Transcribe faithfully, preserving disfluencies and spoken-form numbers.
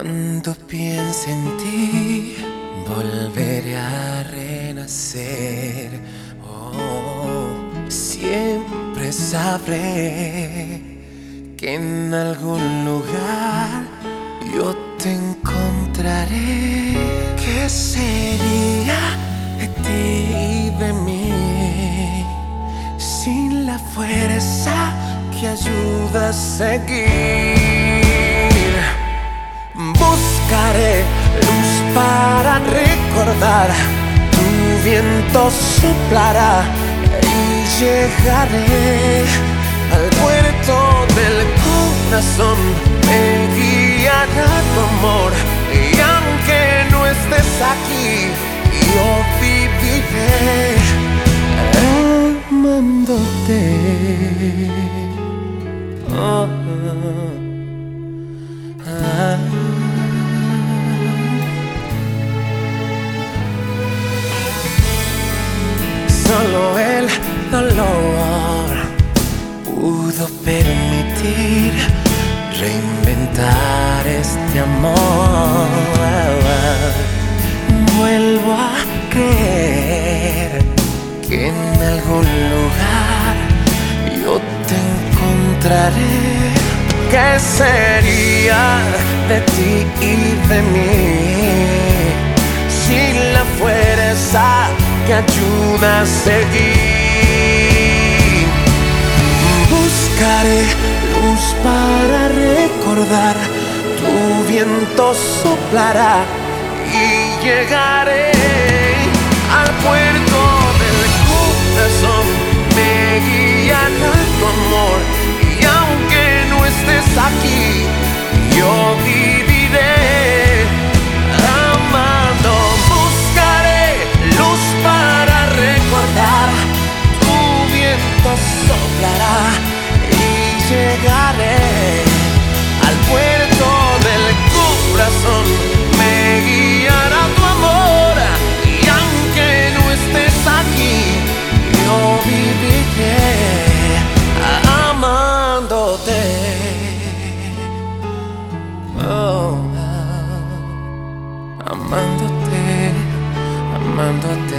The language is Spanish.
Cuando piense en ti, volveré a renacer. Oh, siempre sabré que en algún lugar yo te encontraré. ¿Qué sería de ti y de mí sin la fuerza que ayuda a seguir? Buscaré luz para recordar, tu viento soplará y llegaré al puerto del corazón. Me guiará tu amor y aunque no estés aquí, yo viviré amándote. Oh, ah. Solo el dolor pudo permitir reinventar este amor. Vuelvo a creer que en algún lugar yo te encontraré. ¿Qué sería de ti y de mí sin la fuerza que ayuda a seguir? Buscaré luz para recordar, tu viento soplará y llegaré al puerto del corazón. Me guiará tu amor y aunque no estés aquí, yo viviré amando. Buscaré luz para recordar, tu viento soplará y llegaré al puerto del corazón. Me guiará tu amor y aunque no estés aquí, yo viviré amándote. Oh, amándote, amándote.